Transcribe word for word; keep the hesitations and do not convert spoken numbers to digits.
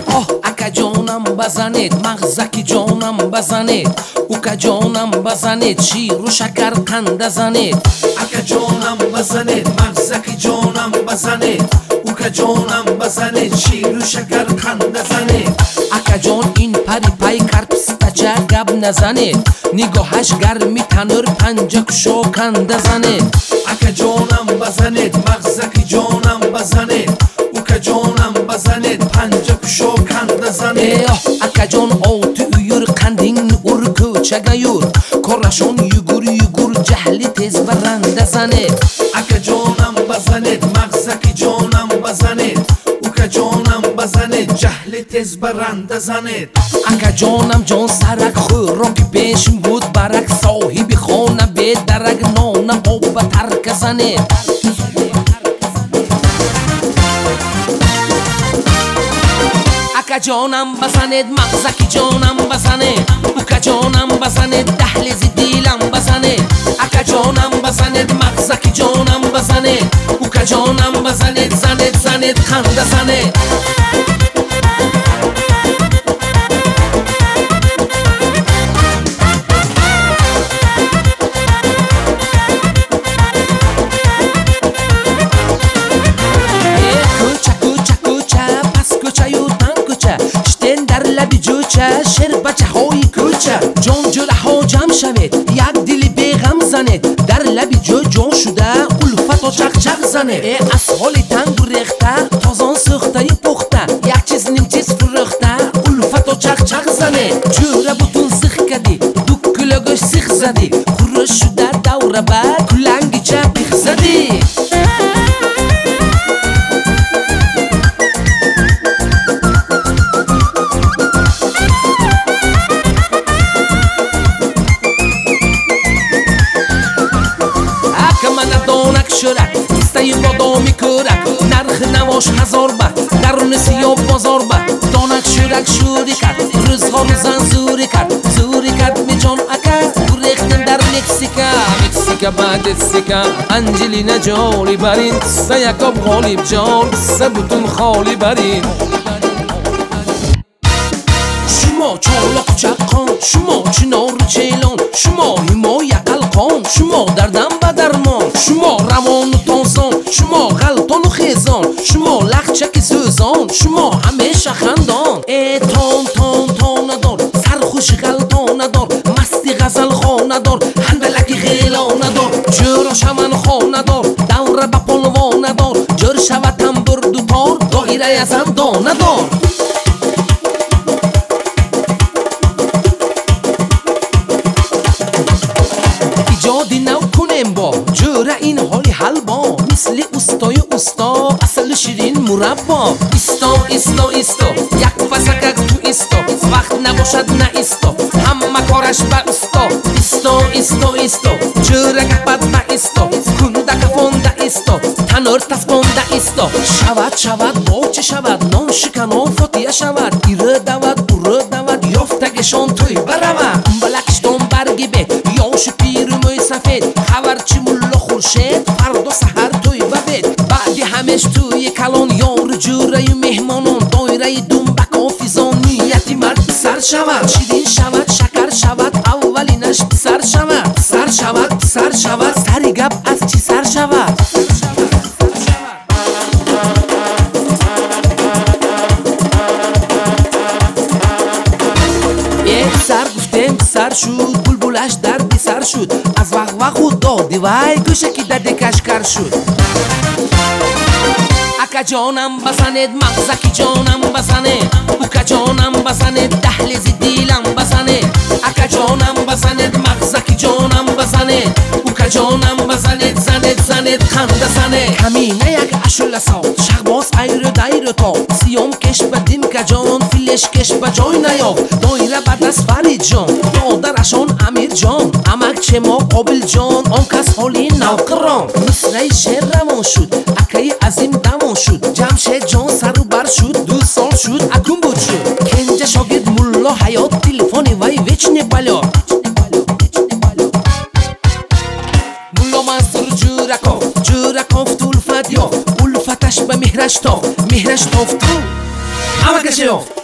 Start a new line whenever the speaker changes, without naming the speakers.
آه اکا جانم بزنید مغزکی جانم بزنید اوکا جانم بزنید شیر و شکر قند زنید
اکا جانم بزنید مغزکی جانم بزنید اوکا جانم بزنید شیر و شکر قند زنید
اکا جان این پری پای کرپستا چه گب نزنید نگاهش گرمی تنور پنجه کشو کند زنید
اکا جانم بزنید مغزکی جانم بزنید اوکا جانم بزنید پنجه کشو کند زنید
اکا جان آت uyur قندین ور کوچه گیور کرشون یگور یگور جهلی تیز برنده زنید
اکا جانم بزنید مغزکی جانم بزنید اوکا جانم بزنید جهلی تیز برنده زنید
اکا جانم جان سرک خوراک پیشم بود برک صاحب خانه به درک نان آب ترک زنید اکا جانم بزنید مغزکی جانم بزنید اوکا جانم بزنید دهلیز دیلم بزنید اکا جانم بزنید مغزکی جانم بزنید اوکا جانم بزنید زنید زنید خنده زنید شر بچه های کوچه جان جلو ها جمع شوید یک دل بیغم زنید در لبی جو جان شده الفت و چق چق زنید از حال تنگ و ریخته تازان سوخته پخته یک چیز نیم چیز فرخته الفت و چق چق زنید جوره بوتون سیخ کردی دو کلو گوش سیخ زدی خورش شده دوره بعد کلنگی چه بیخ زدی شرک کیسته بادامی کرک نرخ نواش هزار بد درون سیاب بازار بد دانک شرک شوری کرد روزها رو زن زوری کرد زوری کرد می جان اکر گریختن در مکسیکا مکسیکا بعد سیکا انجلینا جولی برین سیکاب غالب جان سبوتون خالی برین شما چالاق چقان شما چنار چیلان شما حمایه قلقان شما دردم به درمان شما روان و تانسان شما غلطان و خیزان شما لخچک سوزان شما همیشه خندان ای تان تان تان ندار سرخوش غلطان ندار مستی غزل خان ندار هنبلکی غیلان ندار جراش همن خان ندار دوره به پلوان ندار جر شوتم برد و تار دایره ازم دان ندار ایجادی نو کنیم با جوره این حالی حل با مثل استای استا اصل شیرین مربا استا استا استا یک فسکک تو استا وقت نباشد نه استا همه کارش به استا استا استا استا جوره گپد به استا کنده کفانده استا تنور تسبانده استا شود شود با چه شود نان شکنان فاتیه شود ایره دود اوره دود یافتگشان توی برود بلکشتان برگی به یاش پیر موی سفید خبرچی ملا خورشید فردا سحر توی ببید بعدی همش توی کلان یار جوره مهمانان دایره دنبک آفیزان نیتی مرد سر شود شیرین شود شکر شود اولینش سر شود سر شود سر شود سری گب از چی سر شود سر گفتم سر شد بلبلش دردی سر شد از وقت وقت خود دادی وای گوشکی دردی کشکر شد اکا جانم بزنید مغزکی جانم بزنید اوکا جانم بزنید دهلیز دیلم بزنید اکا جانم بزنید مغزکی جانم بزنید اوکا جانم بزنید زنید زنید خنده زنید کمینه یک اشل ساخت شغباز ایر دایر تا سیام کش بدیم که جان فیلش کش به جای نیافت دایره بعد از فرید جان دادرشان امیر جان امک چه ما قابل جان آن کس حالی نوقران مصره شعر روان شد اکای عظیم دمان شد جمشید جان سر و بر شد دو سال شد اکون بود شد کنجه شاگرد ملا حیات تلفونی وی وچنی بلا ملا منصور جورکاف جورکاف تو الفت یافت الفتش به مهرش تافت مهرش تافت تو همه کشه یافت